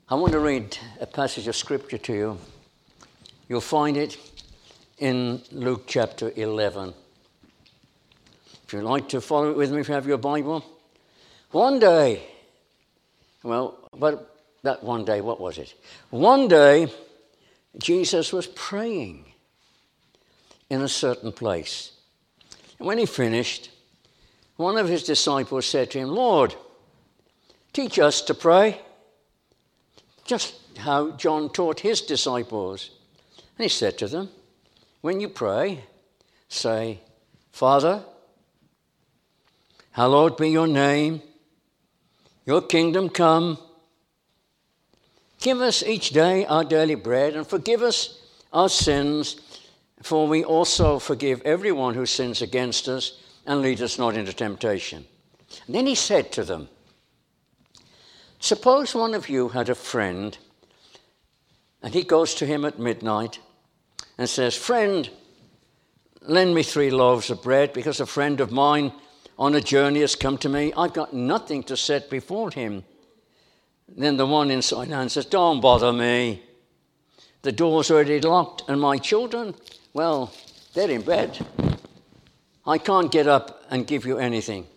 I want to read a passage of scripture to you. You'll find it in Luke chapter 11. If you'd like to follow it with me, if you have your Bible. One day, what was it? One day, Jesus was praying in a certain place. And when he finished, one of his disciples said to him, "Lord, teach us to pray," just how John taught his disciples. And he said to them, "When you pray, say, 'Father, hallowed be your name, your kingdom come. Give us each day our daily bread, and forgive us our sins, for we also forgive everyone who sins against us, and lead us not into temptation.'" And then he said to them, "Suppose one of you had a friend, and he goes to him at midnight and says, 'Friend, lend me 3 loaves of bread, because a friend of mine on a journey has come to me. I've got nothing to set before him.' Then the one inside answers, 'Don't bother me. The door's already locked, and my children, well, they're in bed. I can't get up and give you anything.'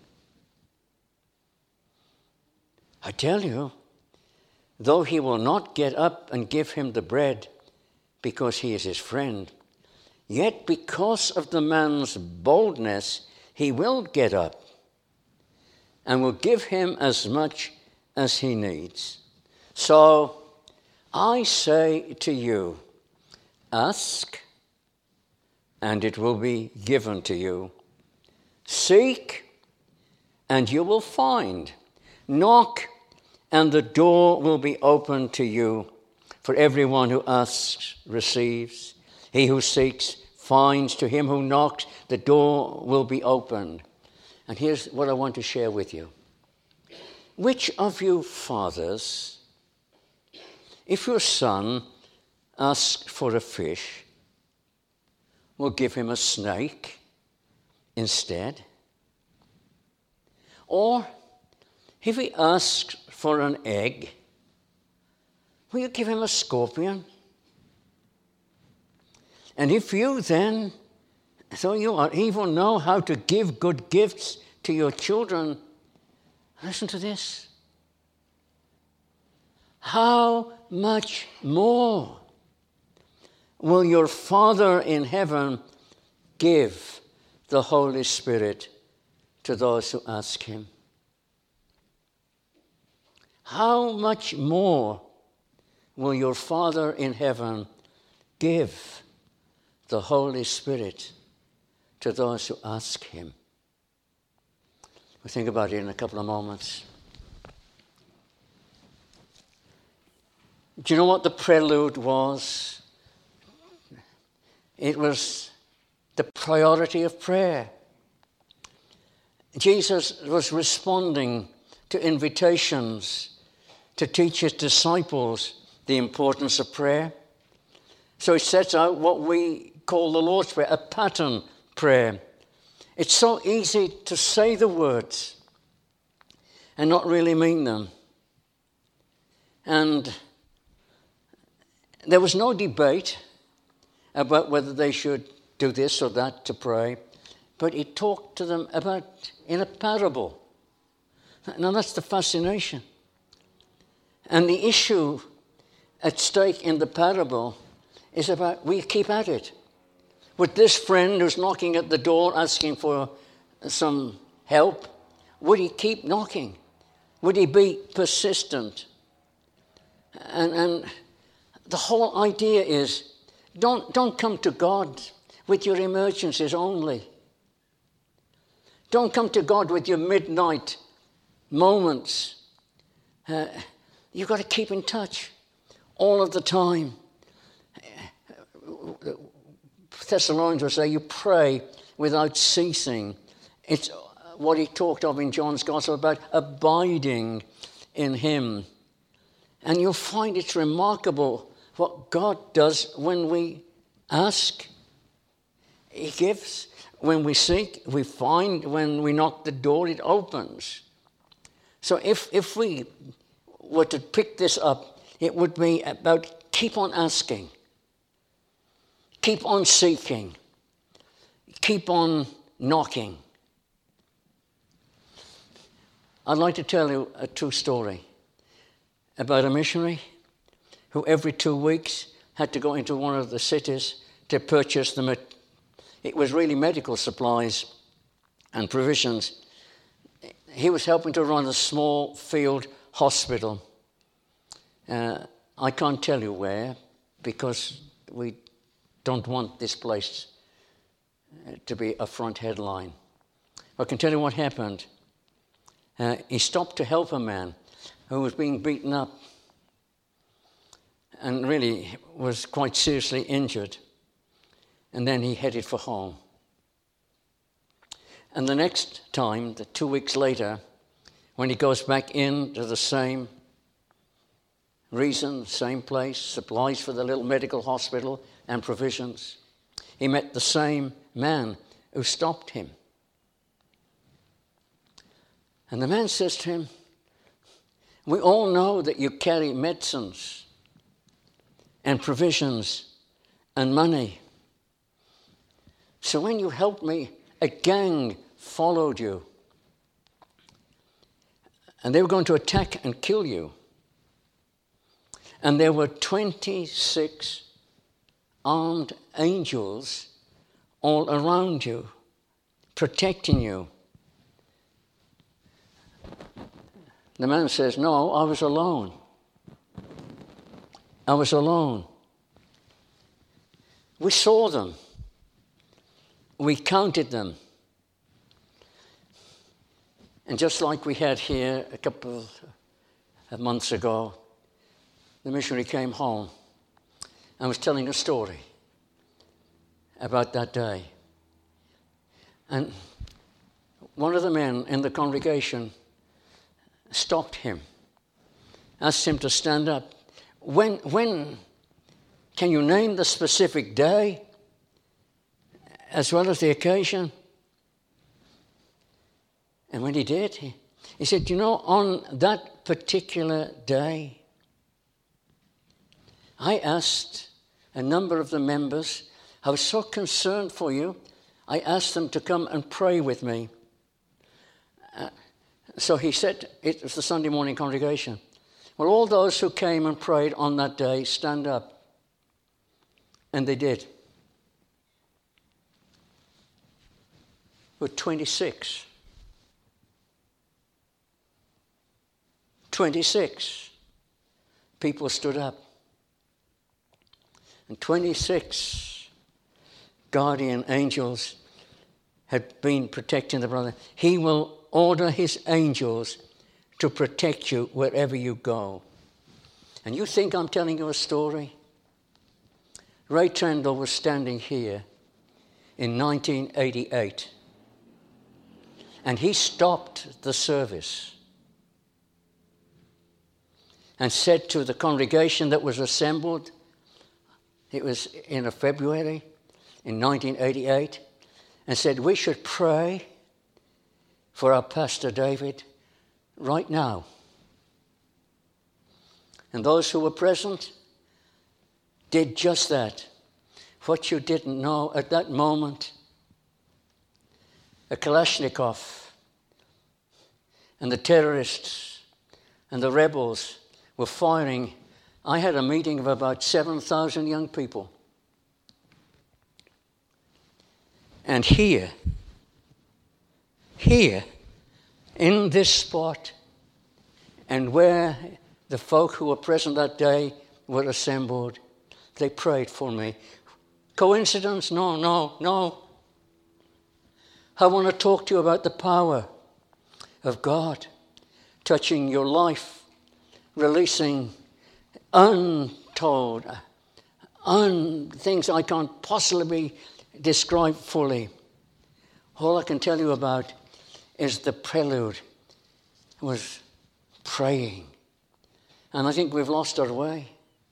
I tell you, though he will not get up and give him the bread because he is his friend, yet because of the man's boldness, he will get up and will give him as much as he needs. So I say to you, ask, and it will be given to you. Seek, and you will find. Knock, and the door will be opened to you. For everyone who asks receives. He who seeks finds. To him who knocks, the door will be opened." And here's what I want to share with you. Which of you fathers, if your son asks for a fish, will give him a snake instead? Or if he asks for an egg, will you give him a scorpion? And if you then, though you are evil, know how to give good gifts to your children, listen to this, how much more will your Father in heaven give the Holy Spirit to those who ask him? How much more will your Father in heaven give the Holy Spirit to those who ask him? We'll think about it in a couple of moments. Do you know what the prelude was? It was the priority of prayer. Jesus was responding to invitations to teach his disciples the importance of prayer. So he sets out what we call the Lord's Prayer, a pattern prayer. It's so easy to say the words and not really mean them. And there was no debate about whether they should do this or that to pray, but he talked to them about in a parable. Now that's the fascination. And the issue at stake in the parable is about, we keep at it. Would this friend who's knocking at the door asking for some help, would he keep knocking? Would he be persistent? And the whole idea is, don't come to God with your emergencies only. Don't come to God with your midnight moments. You've got to keep in touch all of the time. Thessalonians will say you pray without ceasing. It's what he talked of in John's Gospel about abiding in him. And you'll find it's remarkable what God does when we ask. He gives. When we seek, we find. When we knock the door, it opens. So if we were to pick this up It would be about keep on asking, keep on seeking, keep on knocking. I'd like to tell you a true story about a missionary who every 2 weeks had to go into one of the cities to purchase them. It was really medical supplies and provisions. He was helping to run a small field hospital. I can't tell you where, because we don't want this place to be a front headline. I can tell you what happened. He stopped to help a man who was being beaten up and really was quite seriously injured. And then he headed for home. And the next time, 2 weeks later, when he goes back into the same reason, same place, supplies for the little medical hospital and provisions, he met the same man who stopped him. And the man says to him, "We all know that you carry medicines and provisions and money. So when you helped me, a gang followed you. And they were going to attack and kill you. And there were 26 armed angels all around you, protecting you." The man says, "No, I was alone. I was alone. We saw them. We counted them. And just like we had here a couple of months ago, the missionary came home and was telling a story about that day. And one of the men in the congregation stopped him, asked him to stand up. When can you name the specific day as well as the occasion?" And when he did, he said, "You know, on that particular day, I asked a number of the members, I was so concerned for you, I asked them to come and pray with me." So he said, it was the Sunday morning congregation, "Well, all those who came and prayed on that day, stand up." And they did. With 26 people stood up. And 26 guardian angels had been protecting the brother. He will order his angels to protect you wherever you go. And you think I'm telling you a story? Ray Trendle was standing here in 1988. And he stopped the service and said to the congregation that was assembled, it was in February in 1988, and said, "We should pray for our Pastor David right now." And those who were present did just that. What you didn't know at that moment, a Kalashnikov and the terrorists and the rebels were firing. I had a meeting of about 7,000 young people. And here, in this spot, and where the folk who were present that day were assembled, they prayed for me. Coincidence? No. I want to talk to you about the power of God touching your life, releasing untold, things I can't possibly describe fully. All I can tell you about is the prelude was praying. And I think we've lost our way.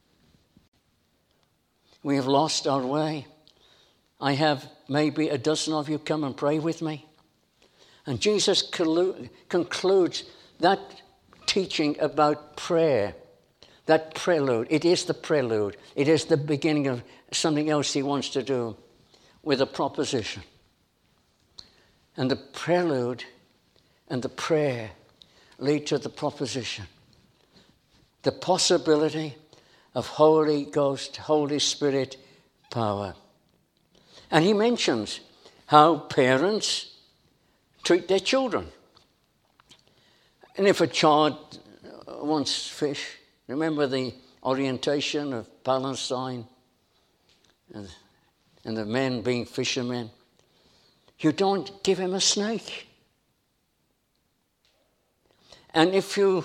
We have lost our way. I have maybe a dozen of you come and pray with me. And Jesus concludes that teaching about prayer that prelude. It is the prelude. It is the beginning of something else he wants to do with a proposition. And the prelude and the prayer lead to the proposition. The possibility of Holy Ghost, Holy Spirit power. And he mentions how parents treat their children. And if a child wants fish, remember the orientation of Palestine and the men being fishermen? You don't give him a snake. And if your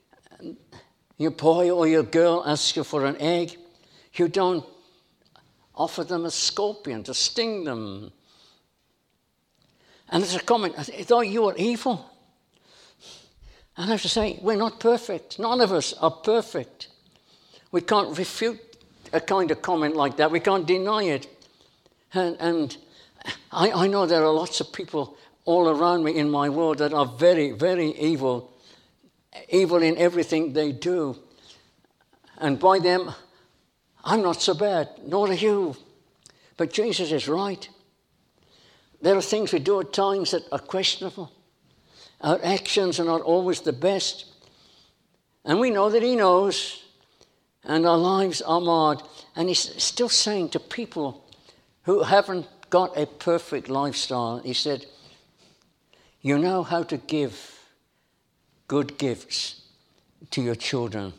boy or your girl asks you for an egg, you don't offer them a scorpion to sting them. And there's a comment, I thought you were evil. And I have to say, we're not perfect. None of us are perfect. We can't refute a kind of comment like that. We can't deny it. And I know there are lots of people all around me in my world that are very, very evil. Evil in everything they do. And by them, I'm not so bad, nor are you. But Jesus is right. There are things we do at times that are questionable. Our actions are not always the best. And we know that he knows. And our lives are marred. And he's still saying to people who haven't got a perfect lifestyle, he said, you know how to give good gifts to your children.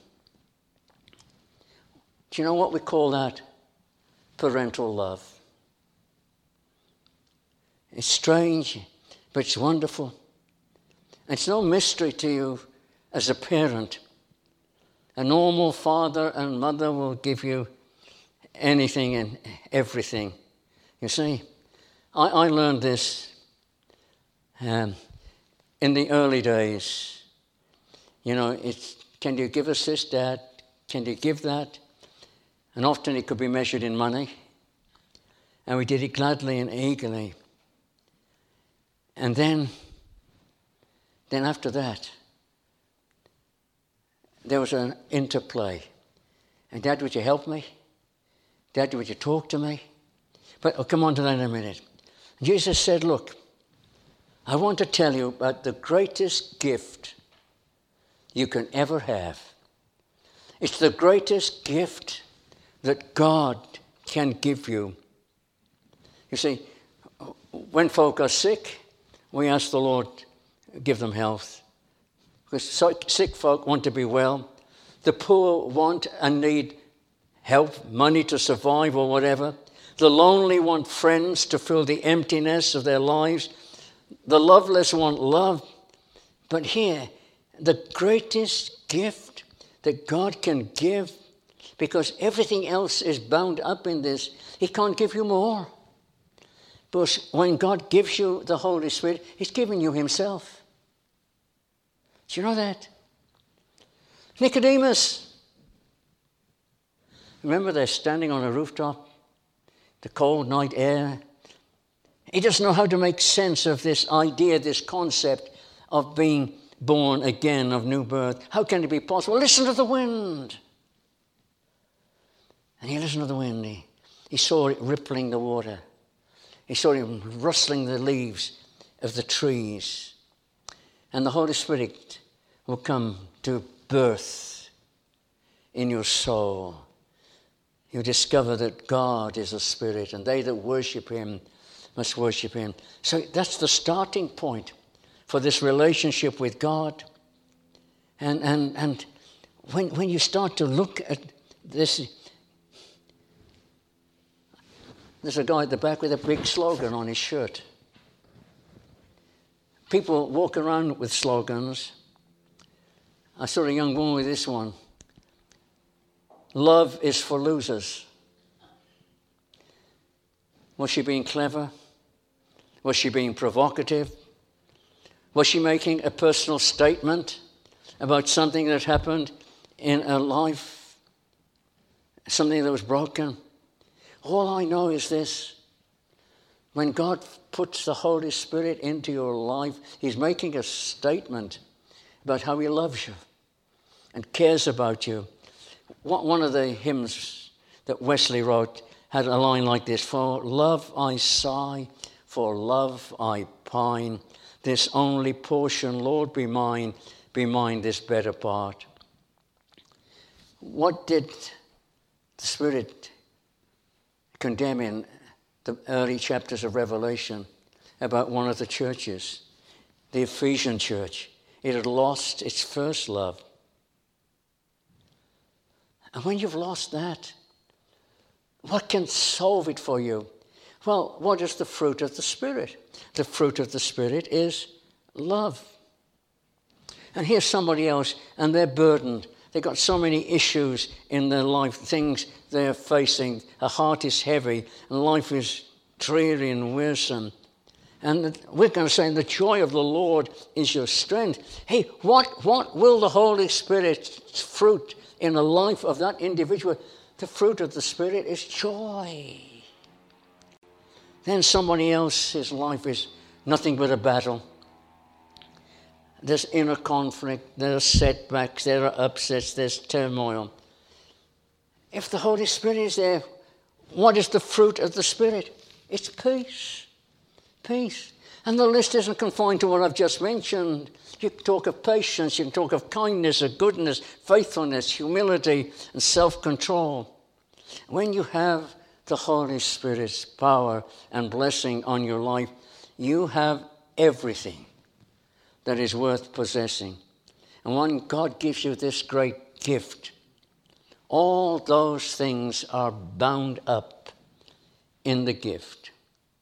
Do you know what we call that? Parental love. It's strange, but it's wonderful. It's no mystery to you as a parent. A normal father and mother will give you anything and everything. You see, I learned this in the early days. You know, can you give us this, Dad? Can you give that? And often it could be measured in money. And we did it gladly and eagerly. And then after that, there was an interplay. And Dad, would you help me? Dad, would you talk to me? But I'll come on to that in a minute. Jesus said, look, I want to tell you about the greatest gift you can ever have. It's the greatest gift that God can give you. You see, when folk are sick, we ask the Lord, give them health. Because sick folk want to be well. The poor want and need help, money to survive or whatever. The lonely want friends to fill the emptiness of their lives. The loveless want love. But here, the greatest gift that God can give, because everything else is bound up in this, he can't give you more. But when God gives you the Holy Spirit, he's giving you himself. Do you know that? Nicodemus. Remember, they're standing on a rooftop, the cold night air. He doesn't know how to make sense of this idea, this concept of being born again, of new birth. How can it be possible? Listen to the wind. And he listened to the wind. He saw it rippling the water. He saw him rustling the leaves of the trees. And the Holy Spirit will come to birth in your soul. You discover that God is a spirit, and they that worship him must worship him. So that's the starting point for this relationship with God. And when you start to look at this, there's a guy at the back with a big slogan on his shirt. People walk around with slogans. I saw a young woman with this one. Love is for losers. Was she being clever? Was she being provocative? Was she making a personal statement about something that happened in her life? Something that was broken? All I know is this. When God puts the Holy Spirit into your life, he's making a statement about how he loves you and cares about you. One of the hymns that Wesley wrote had a line like this: "For love I sigh, for love I pine. This only portion, Lord, be mine this better part." What did the Spirit condemn in the early chapters of Revelation about one of the churches, the Ephesian church? It had lost its first love. And when you've lost that, what can solve it for you? Well, what is the fruit of the Spirit? The fruit of the Spirit is love. And here's somebody else, and they're burdened. They've got so many issues in their life, things they're facing. Their heart is heavy, and life is dreary and wearisome. And we're going to say, the joy of the Lord is your strength. Hey, what will the Holy Spirit's fruit in the life of that individual? The fruit of the Spirit is joy. Then somebody else's life is nothing but a battle. There's inner conflict, there are setbacks, there are upsets, there's turmoil. If the Holy Spirit is there, what is the fruit of the Spirit? It's peace. Peace. And the list isn't confined to what I've just mentioned. You can talk of patience, you can talk of kindness, of goodness, faithfulness, humility, and self-control. When you have the Holy Spirit's power and blessing on your life, you have everything that is worth possessing. And when God gives you this great gift, all those things are bound up in the gift.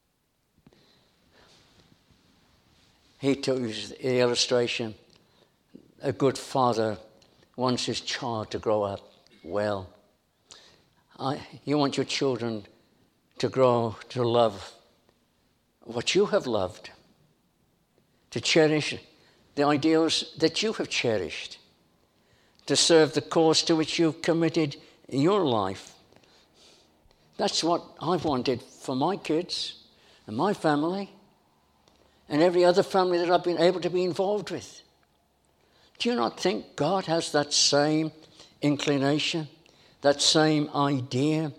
He took the illustration. A good father wants his child to grow up well. You want your children to grow to love what you have loved, to cherish the ideals that you have cherished, to serve the cause to which you've committed your life. That's what I've wanted for my kids and my family and every other family that I've been able to be involved with. Do you not think God has that same inclination, that same idea?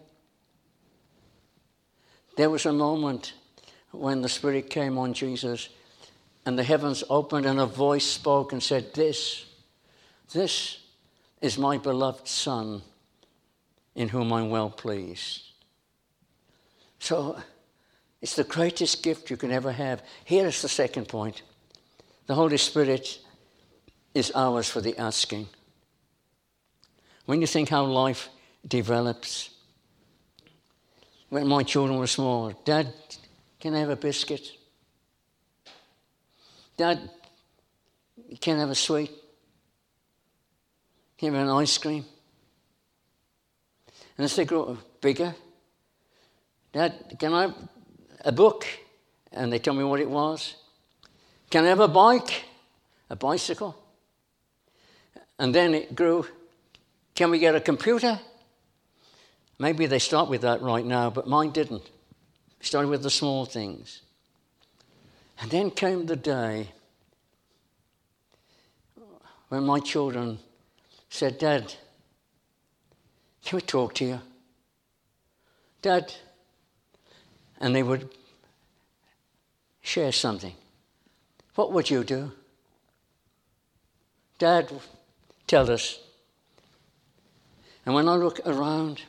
There was a moment when the Spirit came on Jesus and the heavens opened and a voice spoke and said, This is my beloved Son in whom I'm well pleased. So it's the greatest gift you can ever have. Here is the second point. The Holy Spirit is ours for the asking. When you think how life develops, when my children were small, Dad, can I have a biscuit? Dad, can I have a sweet? Can I have an ice cream? And as they grow bigger, Dad, can I have a book? And they tell me what it was. Can I have a bike? A bicycle? And then it grew, can we get a computer? Maybe they start with that right now, but mine didn't. It started with the small things. And then came the day when my children said, Dad, can we talk to you? Dad, and they would share something. What would you do? Dad, tell us. And when I look around,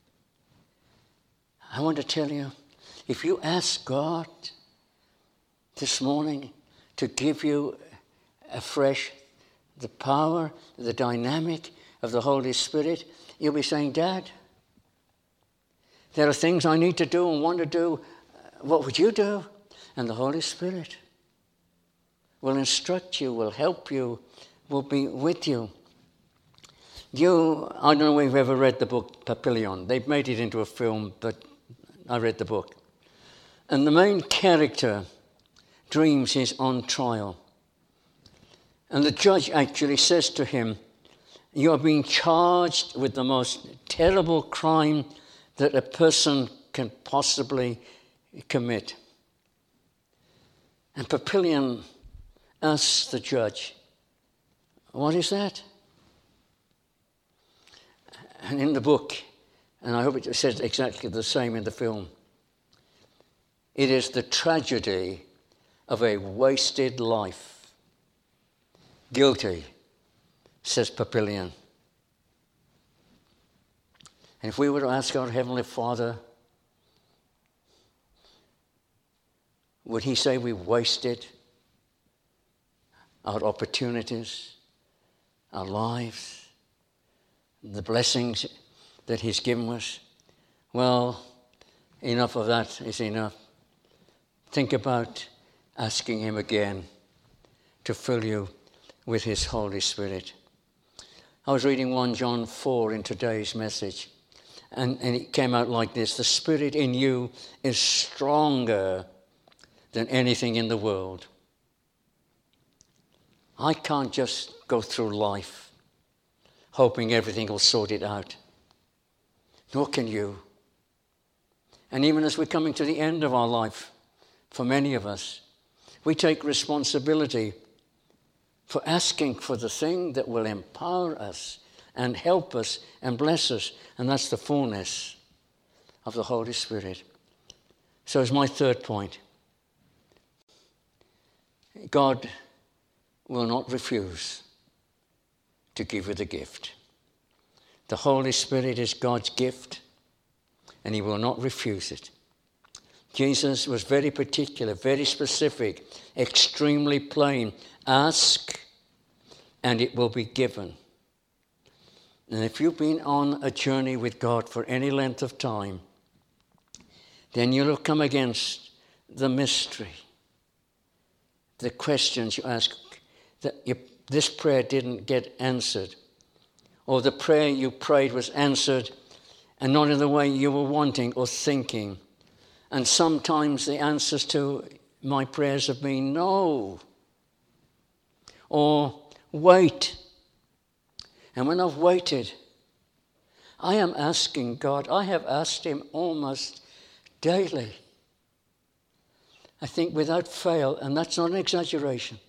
I want to tell you, if you ask God this morning to give you afresh the power, the dynamic of the Holy Spirit, you'll be saying, Dad, there are things I need to do and want to do. What would you do? And the Holy Spirit will instruct you, will help you, will be with you. I don't know if you've ever read the book Papillon. They've made it into a film, but I read the book. And the main character dreams he's on trial. And the judge actually says to him, you are being charged with the most terrible crime that a person can possibly commit. And Papillon asks the judge, what is that? And in the book, and I hope it says exactly the same in the film, it is the tragedy of a wasted life. Guilty, says Papillion. And if we were to ask our Heavenly Father, would he say we wasted our opportunities, our lives, the blessings that he's given us? Well, enough of that is enough. Think about asking him again to fill you with his Holy Spirit. I was reading 1 John 4 in today's message, and it came out like this: the Spirit in you is stronger than anything in the world. I can't just go through life hoping everything will sort it out. Nor can you. And even as we're coming to the end of our life, for many of us, we take responsibility for asking for the thing that will empower us and help us and bless us, and that's the fullness of the Holy Spirit. So it's my third point. God will not refuse to give you the gift. The Holy Spirit is God's gift, and he will not refuse it. Jesus was very particular, very specific, extremely plain. Ask, and it will be given. And if you've been on a journey with God for any length of time, then you'll come against the mystery, the questions you ask, that this prayer didn't get answered, or the prayer you prayed was answered and not in the way you were wanting or thinking. And sometimes the answers to my prayers have been no, or wait. And when I've waited, I am asking God, I have asked him almost daily, I think without fail, and that's not an exaggeration,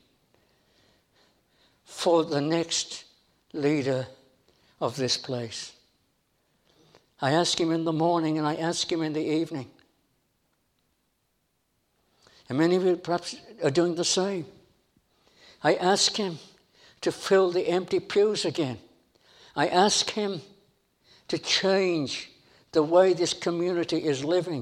for the next leader of this place. I ask him in the morning and I ask him in the evening. And many of you perhaps are doing the same. I ask him to fill the empty pews again. I ask him to change the way this community is living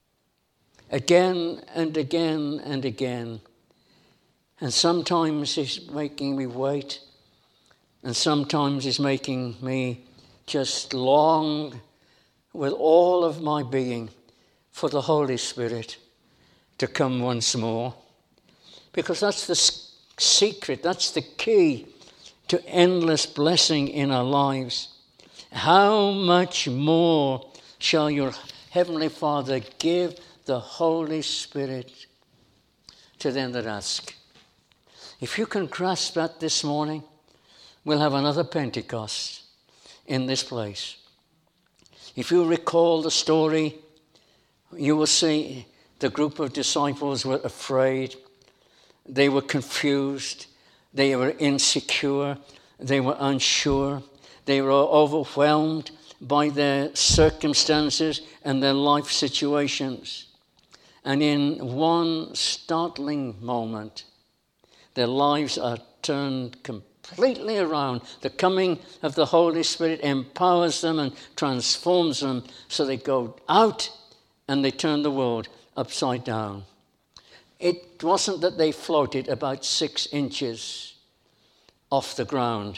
again and again and again. And sometimes he's making me wait, and sometimes he's making me just long with all of my being for the Holy Spirit to come once more. Because that's the secret, that's the key to endless blessing in our lives. How much more shall your Heavenly Father give the Holy Spirit to them that ask? If you can grasp that this morning, we'll have another Pentecost in this place. If you recall the story, you will see the group of disciples were afraid. They were confused. They were insecure. They were unsure. They were overwhelmed by their circumstances and their life situations. And in one startling moment, their lives are turned completely around. The coming of the Holy Spirit empowers them and transforms them, so they go out and they turn the world upside down. It wasn't that they floated about 6 inches off the ground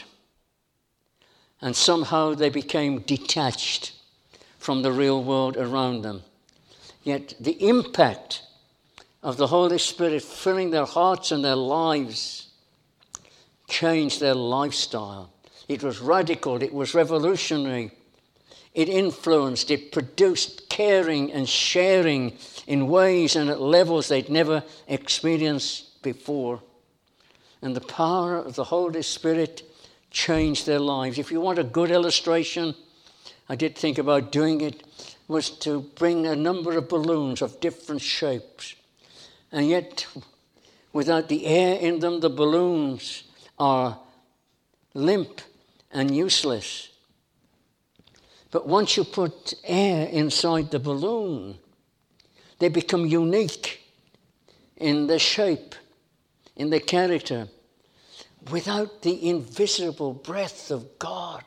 and somehow they became detached from the real world around them. Yet the impact of the Holy Spirit filling their hearts and their lives changed their lifestyle. It was radical, it was revolutionary. It influenced, it produced caring and sharing in ways and at levels they'd never experienced before. And the power of the Holy Spirit changed their lives. If you want a good illustration, I did think about doing it, was to bring a number of balloons of different shapes. And yet, without the air in them, the balloons are limp and useless. But once you put air inside the balloon, they become unique in their shape, in their character, without the invisible breath of God.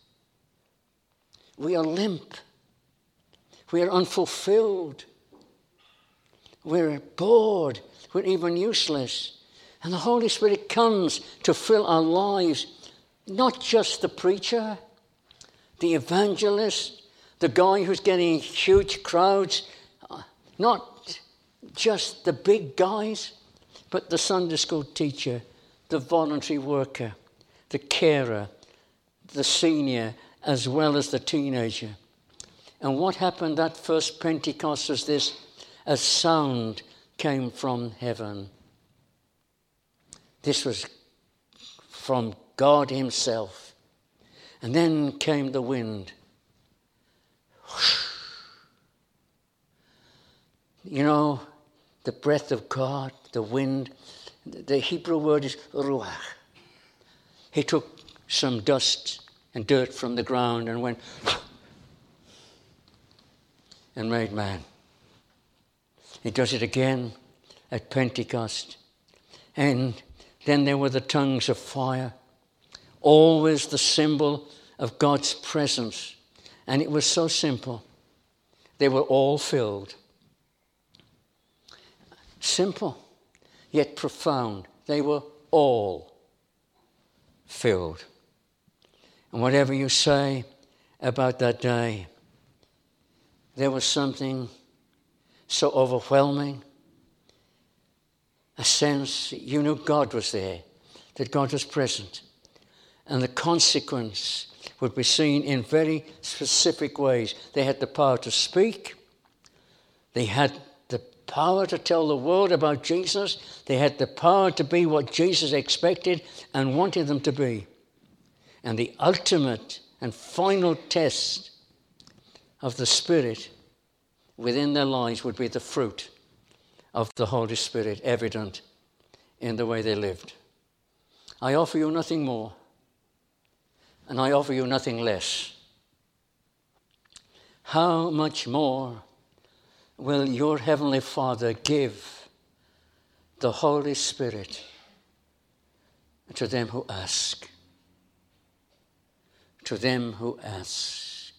We are limp. We are unfulfilled. We're bored. We're even useless. And the Holy Spirit comes to fill our lives, not just the preacher, the evangelist, the guy who's getting huge crowds, not just the big guys, but the Sunday school teacher, the voluntary worker, the carer, the senior, as well as the teenager. And what happened that first Pentecost was this: a sound came from heaven. This was from God himself. And then came the wind. You know, the breath of God, the wind, the Hebrew word is ruach. He took some dust and dirt from the ground and went and made man. He does it again at Pentecost. And then there were the tongues of fire, always the symbol of God's presence. And it was so simple. They were all filled. Simple, yet profound. They were all filled. And whatever you say about that day, there was something so overwhelming, a sense that you knew God was there, that God was present. And the consequence would be seen in very specific ways. They had the power to speak. They had the power to tell the world about Jesus. They had the power to be what Jesus expected and wanted them to be. And the ultimate and final test of the Spirit within their lives would be the fruit of the Holy Spirit evident in the way they lived. I offer you nothing more, and I offer you nothing less. How much more will your Heavenly Father give the Holy Spirit to them who ask? To them who ask.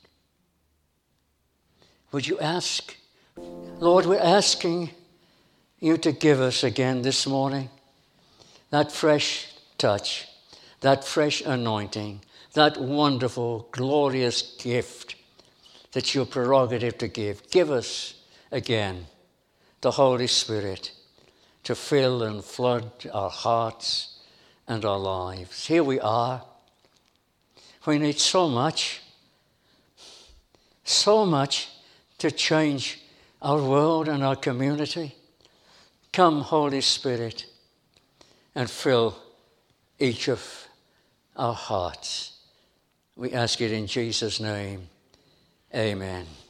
Would you ask? Lord, we're asking you to give us again this morning that fresh touch, that fresh anointing, that wonderful, glorious gift that's your prerogative to give. Give us again the Holy Spirit to fill and flood our hearts and our lives. Here we are. We need so much to change our world and our community. Come, Holy Spirit, and fill each of our hearts. We ask it in Jesus' name. Amen.